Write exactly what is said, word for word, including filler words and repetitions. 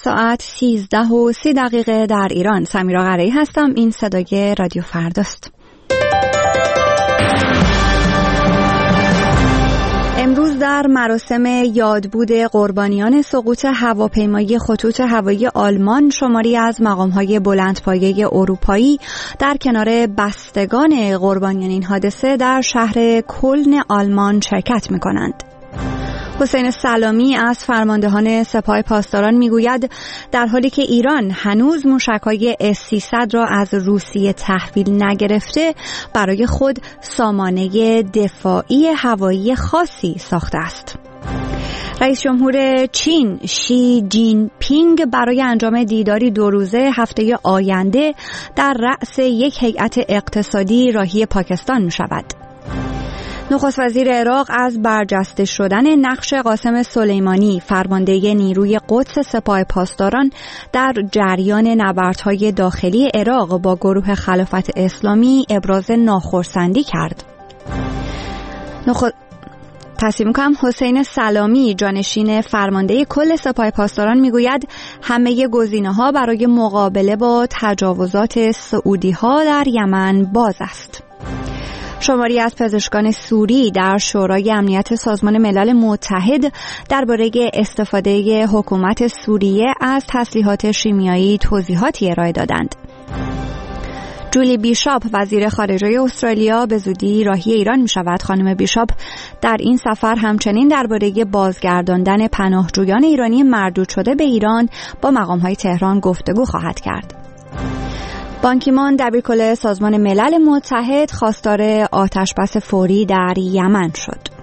ساعت سیزده و سی دقیقه در ایران. سمیرا قره‌ای هستم. این صدای رادیو فرداست. امروز در مراسم یادبود قربانیان سقوط هواپیمایی خطوط هوایی آلمان شماری از مقام‌های بلندپایه اروپایی در کنار بستگان قربانیان این حادثه در شهر کلن آلمان شرکت می‌کنند. حسین سلامی از فرماندهان سپاه پاسداران میگوید در حالی که ایران هنوز موشک‌های اس سیصد را از روسیه تحویل نگرفته، برای خود سامانه دفاعی هوایی خاصی ساخته است. رئیس جمهور چین شی جین پینگ برای انجام دیداری دو روزه هفته آینده در رأس یک هیئت اقتصادی راهی پاکستان می‌شود. نخست وزیر عراق از برجسته شدن نقش قاسم سلیمانی فرمانده نیروی قدس سپاه پاسداران در جریان نبردهای داخلی عراق با گروه خلافت اسلامی ابراز ناخرسندی کرد. نخ... تصمیم کنم حسین سلامی جانشین فرمانده کل سپاه پاسداران میگوید همه گزینه‌ها برای مقابله با تجاوزات سعودی‌ها در یمن باز است. شماری از پزشکان سوری در شورای امنیت سازمان ملل متحد درباره استفاده حکومت سوریه از تسلیحات شیمیایی توضیحاتی ارائه دادند. جولی بیشاپ وزیر خارجه استرالیا به زودی راهی ایران می شود. خانم بیشاپ در این سفر همچنین درباره بازگرداندن پناهجویان ایرانی مردود شده به ایران با مقام‌های تهران گفتگو خواهد کرد. بان کی مون دبیرکل سازمان ملل متحد خواستار آتش‌بس فوری در یمن شد.